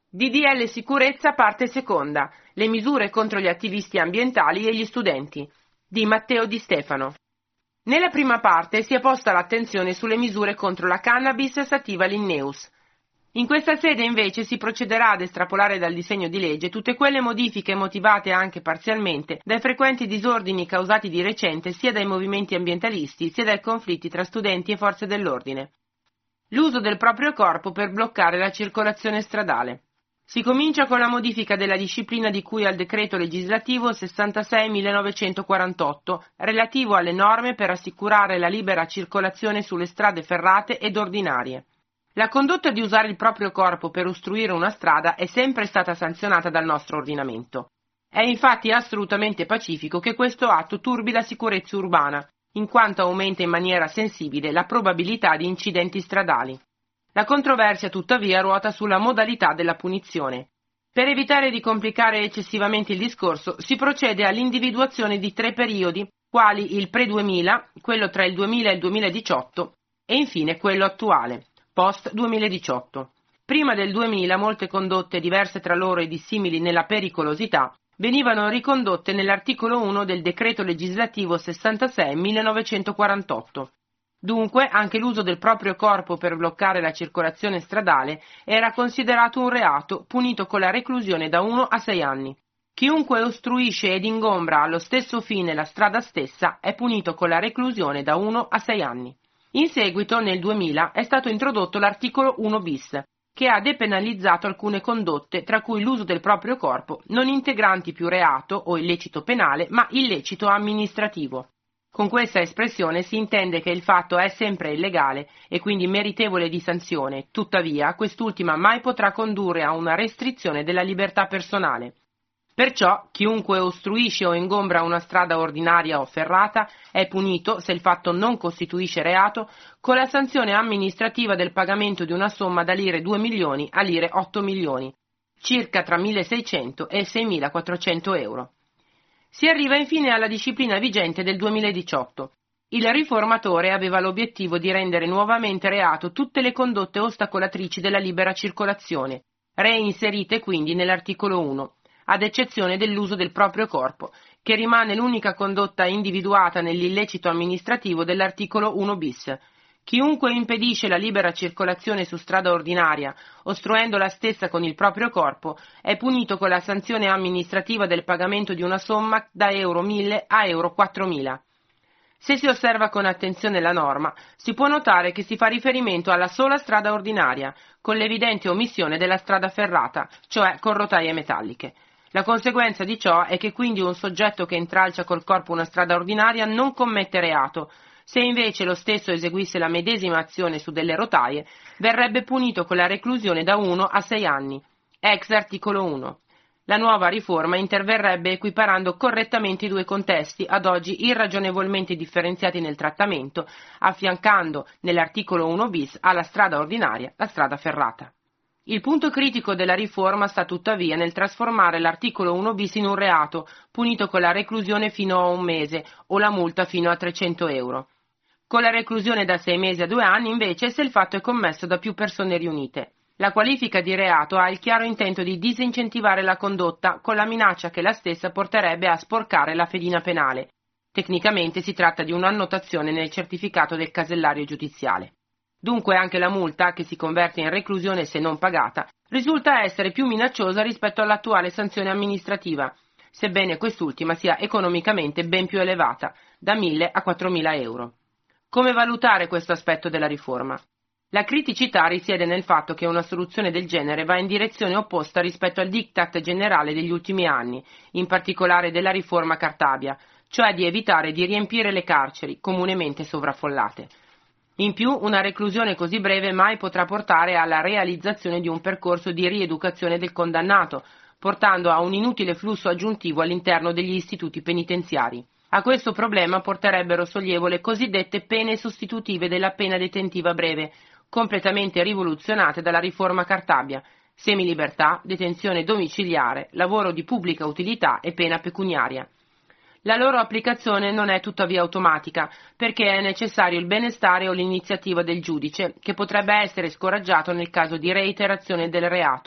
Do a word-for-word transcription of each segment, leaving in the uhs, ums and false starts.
D D L Sicurezza parte seconda. Le misure contro gli attivisti ambientali e gli studenti. Di Matteo Di Stefano. Nella prima parte si è posta l'attenzione sulle misure contro la cannabis sativa linnaeus. In questa sede invece si procederà ad estrapolare dal disegno di legge tutte quelle modifiche motivate anche parzialmente dai frequenti disordini causati di recente sia dai movimenti ambientalisti sia dai conflitti tra studenti e forze dell'ordine. L'uso del proprio corpo per bloccare la circolazione stradale. Si comincia con la modifica della disciplina di cui al decreto legislativo sessantasei millenovecentoquarantotto, relativo alle norme per assicurare la libera circolazione sulle strade ferrate ed ordinarie. La condotta di usare il proprio corpo per ostruire una strada è sempre stata sanzionata dal nostro ordinamento. È infatti assolutamente pacifico che questo atto turbi la sicurezza urbana, in quanto aumenta in maniera sensibile la probabilità di incidenti stradali. La controversia tuttavia ruota sulla modalità della punizione. Per evitare di complicare eccessivamente il discorso, si procede all'individuazione di tre periodi, quali il pre-duemila, quello tra il duemila e il duemiladiciotto e infine quello attuale, post-duemiladiciotto. Prima del duemila molte condotte diverse tra loro e dissimili nella pericolosità venivano ricondotte nell'articolo uno del decreto legislativo sessantasei millenovecentoquarantotto. Dunque, anche l'uso del proprio corpo per bloccare la circolazione stradale era considerato un reato punito con la reclusione da uno a sei anni. Chiunque ostruisce ed ingombra allo stesso fine la strada stessa è punito con la reclusione da uno a sei anni. In seguito, nel duemila, è stato introdotto l'articolo uno bis, che ha depenalizzato alcune condotte, tra cui l'uso del proprio corpo, non integranti più reato o illecito penale, ma illecito amministrativo. Con questa espressione si intende che il fatto è sempre illegale e quindi meritevole di sanzione, tuttavia quest'ultima mai potrà condurre a una restrizione della libertà personale. Perciò chiunque ostruisce o ingombra una strada ordinaria o ferrata è punito, se il fatto non costituisce reato, con la sanzione amministrativa del pagamento di una somma da lire due milioni a lire otto milioni, circa tra milleseicento e seimilaquattrocento euro. Si arriva infine alla disciplina vigente del duemiladiciotto. Il riformatore aveva l'obiettivo di rendere nuovamente reato tutte le condotte ostacolatrici della libera circolazione, reinserite quindi nell'articolo uno, ad eccezione dell'uso del proprio corpo, che rimane l'unica condotta individuata nell'illecito amministrativo dell'articolo uno bis. Chiunque impedisce la libera circolazione su strada ordinaria, ostruendo la stessa con il proprio corpo, è punito con la sanzione amministrativa del pagamento di una somma da euro mille a euro quattromila. Se si osserva con attenzione la norma, si può notare che si fa riferimento alla sola strada ordinaria, con l'evidente omissione della strada ferrata, cioè con rotaie metalliche. La conseguenza di ciò è che quindi un soggetto che intralcia col corpo una strada ordinaria non commette reato. Se invece lo stesso eseguisse la medesima azione su delle rotaie, verrebbe punito con la reclusione da uno a sei anni, ex articolo uno. La nuova riforma interverrebbe equiparando correttamente i due contesti, ad oggi irragionevolmente differenziati nel trattamento, affiancando nell'articolo uno bis alla strada ordinaria la strada ferrata. Il punto critico della riforma sta tuttavia nel trasformare l'articolo uno bis in un reato, punito con la reclusione fino a un mese o la multa fino a trecento euro. Con la reclusione da sei mesi a due anni, invece, se il fatto è commesso da più persone riunite. La qualifica di reato ha il chiaro intento di disincentivare la condotta, con la minaccia che la stessa porterebbe a sporcare la fedina penale. Tecnicamente si tratta di un'annotazione nel certificato del casellario giudiziale. Dunque anche la multa, che si converte in reclusione se non pagata, risulta essere più minacciosa rispetto all'attuale sanzione amministrativa, sebbene quest'ultima sia economicamente ben più elevata, da mille a quattromila euro. Come valutare questo aspetto della riforma? La criticità risiede nel fatto che una soluzione del genere va in direzione opposta rispetto al diktat generale degli ultimi anni, in particolare della riforma Cartabia, cioè di evitare di riempire le carceri, comunemente sovraffollate. In più, una reclusione così breve mai potrà portare alla realizzazione di un percorso di rieducazione del condannato, portando a un inutile flusso aggiuntivo all'interno degli istituti penitenziari. A questo problema porterebbero sollievo le cosiddette pene sostitutive della pena detentiva breve, completamente rivoluzionate dalla riforma Cartabia: semilibertà, detenzione domiciliare, lavoro di pubblica utilità e pena pecuniaria. La loro applicazione non è tuttavia automatica, perché è necessario il benestare o l'iniziativa del giudice, che potrebbe essere scoraggiato nel caso di reiterazione del reato.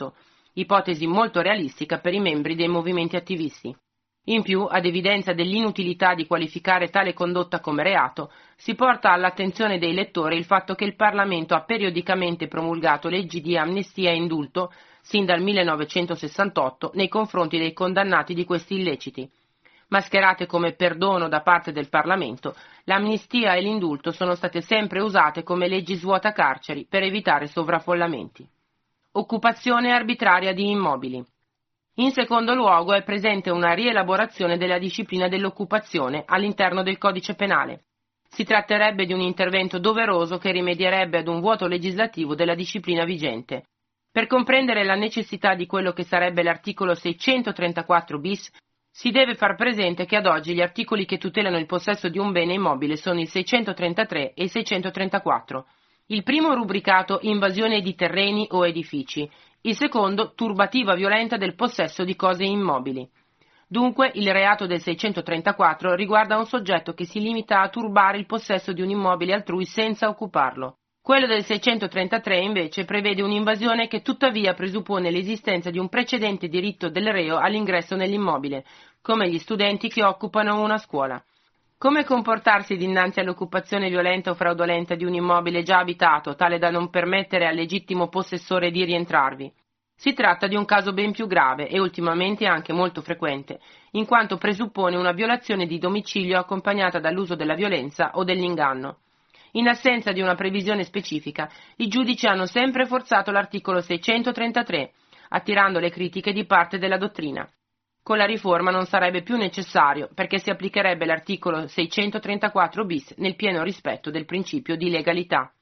ipotesi molto realistica per i membri dei movimenti attivisti. In più, ad evidenza dell'inutilità di qualificare tale condotta come reato, si porta all'attenzione dei lettori il fatto che il Parlamento ha periodicamente promulgato leggi di amnistia e indulto, sin dal millenovecentosessantotto, nei confronti dei condannati di questi illeciti. Mascherate come perdono da parte del Parlamento, l'amnistia e l'indulto sono state sempre usate come leggi svuotacarceri per evitare sovraffollamenti. Occupazione arbitraria di immobili. In secondo luogo è presente una rielaborazione della disciplina dell'occupazione all'interno del Codice Penale. Si tratterebbe di un intervento doveroso che rimedierebbe ad un vuoto legislativo della disciplina vigente. Per comprendere la necessità di quello che sarebbe l'articolo seicentotrentaquattro bis, si deve far presente che ad oggi gli articoli che tutelano il possesso di un bene immobile sono il seicentotrentatré e il seicentotrentaquattro. Il primo rubricato invasione di terreni o edifici, il secondo turbativa violenta del possesso di cose immobili. Dunque il reato del seicentotrentaquattro riguarda un soggetto che si limita a turbare il possesso di un immobile altrui senza occuparlo. Quello del seicentotrentatré invece prevede un'invasione che tuttavia presuppone l'esistenza di un precedente diritto del reo all'ingresso nell'immobile, come gli studenti che occupano una scuola. Come comportarsi dinanzi all'occupazione violenta o fraudolenta di un immobile già abitato, tale da non permettere al legittimo possessore di rientrarvi? Si tratta di un caso ben più grave e ultimamente anche molto frequente, in quanto presuppone una violazione di domicilio accompagnata dall'uso della violenza o dell'inganno. In assenza di una previsione specifica, i giudici hanno sempre forzato l'articolo seicentotrentatré, attirando le critiche di parte della dottrina. Con la riforma non sarebbe più necessario, perché si applicherebbe l'articolo seicentotrentaquattro bis nel pieno rispetto del principio di legalità.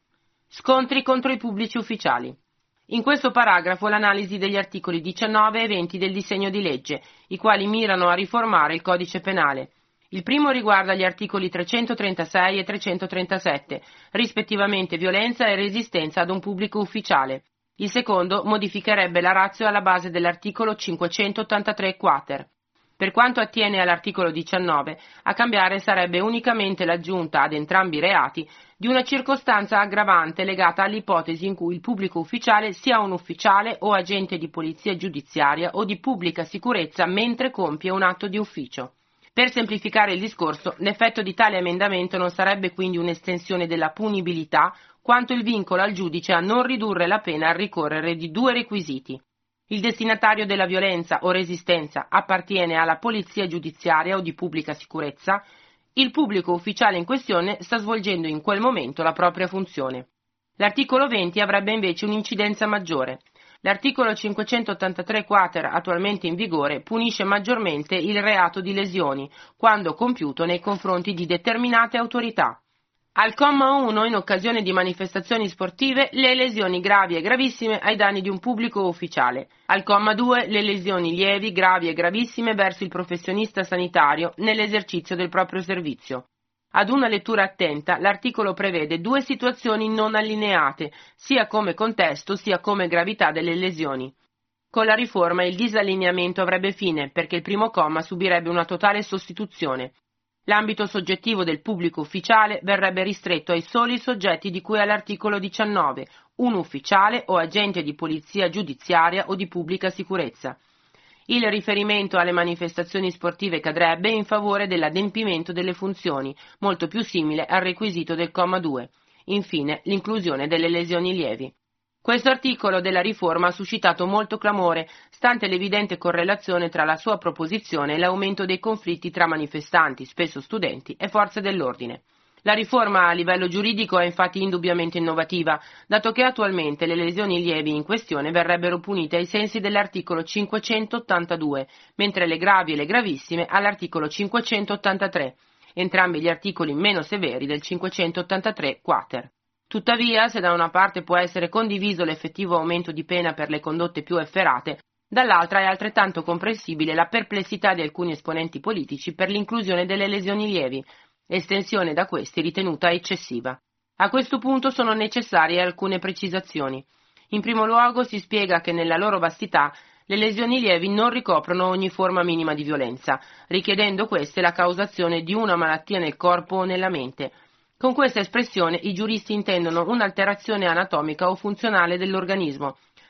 Scontri contro i pubblici ufficiali. In questo paragrafo l'analisi degli articoli diciannove e venti del disegno di legge, i quali mirano a riformare il codice penale. Il primo riguarda gli articoli trecentotrentasei e trecentotrentasette, rispettivamente violenza e resistenza ad un pubblico ufficiale. Il secondo modificherebbe la ratio alla base dell'articolo cinquecentottantatré quater. Per quanto attiene all'articolo diciannove, a cambiare sarebbe unicamente l'aggiunta ad entrambi i reati di una circostanza aggravante legata all'ipotesi in cui il pubblico ufficiale sia un ufficiale o agente di polizia giudiziaria o di pubblica sicurezza mentre compie un atto di ufficio. Per semplificare il discorso, l'effetto di tale emendamento non sarebbe quindi un'estensione della punibilità, quanto il vincolo al giudice a non ridurre la pena al ricorrere di due requisiti. Il destinatario della violenza o resistenza appartiene alla polizia giudiziaria o di pubblica sicurezza, il pubblico ufficiale in questione sta svolgendo in quel momento la propria funzione. L'articolo venti avrebbe invece un'incidenza maggiore. L'articolo cinquecentottantatré quater attualmente in vigore punisce maggiormente il reato di lesioni, quando compiuto nei confronti di determinate autorità. Al comma uno, in occasione di manifestazioni sportive, le lesioni gravi e gravissime ai danni di un pubblico ufficiale. Al comma due, le lesioni lievi, gravi e gravissime verso il professionista sanitario nell'esercizio del proprio servizio. Ad una lettura attenta, l'articolo prevede due situazioni non allineate, sia come contesto sia come gravità delle lesioni. Con la riforma il disallineamento avrebbe fine, perché il primo comma subirebbe una totale sostituzione. L'ambito soggettivo del pubblico ufficiale verrebbe ristretto ai soli soggetti di cui all'articolo diciannove, un ufficiale o agente di polizia giudiziaria o di pubblica sicurezza. Il riferimento alle manifestazioni sportive cadrebbe in favore dell'adempimento delle funzioni, molto più simile al requisito del comma due. Infine, l'inclusione delle lesioni lievi. Questo articolo della riforma ha suscitato molto clamore, stante l'evidente correlazione tra la sua proposizione e l'aumento dei conflitti tra manifestanti, spesso studenti, e forze dell'ordine. La riforma a livello giuridico è infatti indubbiamente innovativa, dato che attualmente le lesioni lievi in questione verrebbero punite ai sensi dell'articolo cinquecentottantadue, mentre le gravi e le gravissime all'articolo cinquecentottantatré, entrambi gli articoli meno severi del cinquecentottantatré quater. Tuttavia, se da una parte può essere condiviso l'effettivo aumento di pena per le condotte più efferate, dall'altra è altrettanto comprensibile la perplessità di alcuni esponenti politici per l'inclusione delle lesioni lievi, estensione da questi ritenuta eccessiva. A questo punto sono necessarie alcune precisazioni. In primo luogo si spiega che nella loro vastità le lesioni lievi non ricoprono ogni forma minima di violenza, richiedendo queste la causazione di una malattia nel corpo o nella mente. Con questa espressione i giuristi intendono un'alterazione anatomica o funzionale dell'organismo,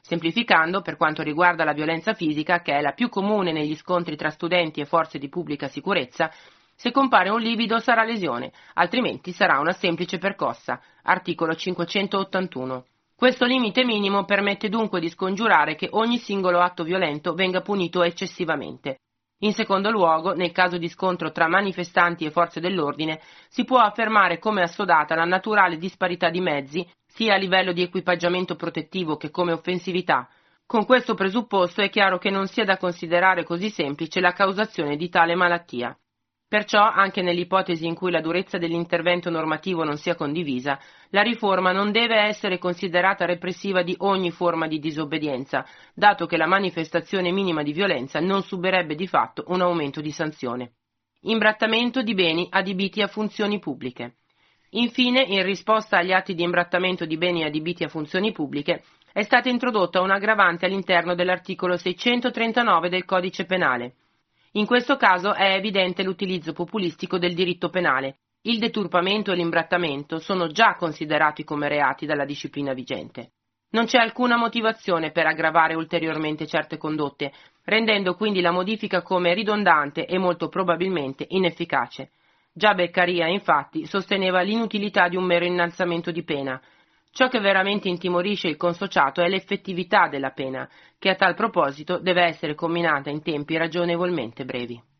Semplificando, per quanto riguarda la violenza fisica, che è la più comune negli scontri tra studenti e forze di pubblica sicurezza, se compare un livido sarà lesione, altrimenti sarà una semplice percossa. Articolo cinquecentottantuno. Questo limite minimo permette dunque di scongiurare che ogni singolo atto violento venga punito eccessivamente. In secondo luogo, nel caso di scontro tra manifestanti e forze dell'ordine, si può affermare come assodata la naturale disparità di mezzi, sia a livello di equipaggiamento protettivo che come offensività. Con questo presupposto è chiaro che non sia da considerare così semplice la causazione di tale malattia. Perciò, anche nell'ipotesi in cui la durezza dell'intervento normativo non sia condivisa, la riforma non deve essere considerata repressiva di ogni forma di disobbedienza, dato che la manifestazione minima di violenza non subirebbe di fatto un aumento di sanzione. Imbrattamento di beni adibiti a funzioni pubbliche. Infine, in risposta agli atti di imbrattamento di beni adibiti a funzioni pubbliche, è stata introdotta un'aggravante all'interno dell'articolo seicentotrentanove del Codice Penale. In questo caso è evidente l'utilizzo populistico del diritto penale. Il deturpamento e l'imbrattamento sono già considerati come reati dalla disciplina vigente. Non c'è alcuna motivazione per aggravare ulteriormente certe condotte, rendendo quindi la modifica come ridondante e molto probabilmente inefficace. Già Beccaria, infatti, sosteneva l'inutilità di un mero innalzamento di pena. Ciò che veramente intimorisce il consociato è l'effettività della pena, che a tal proposito deve essere comminata in tempi ragionevolmente brevi.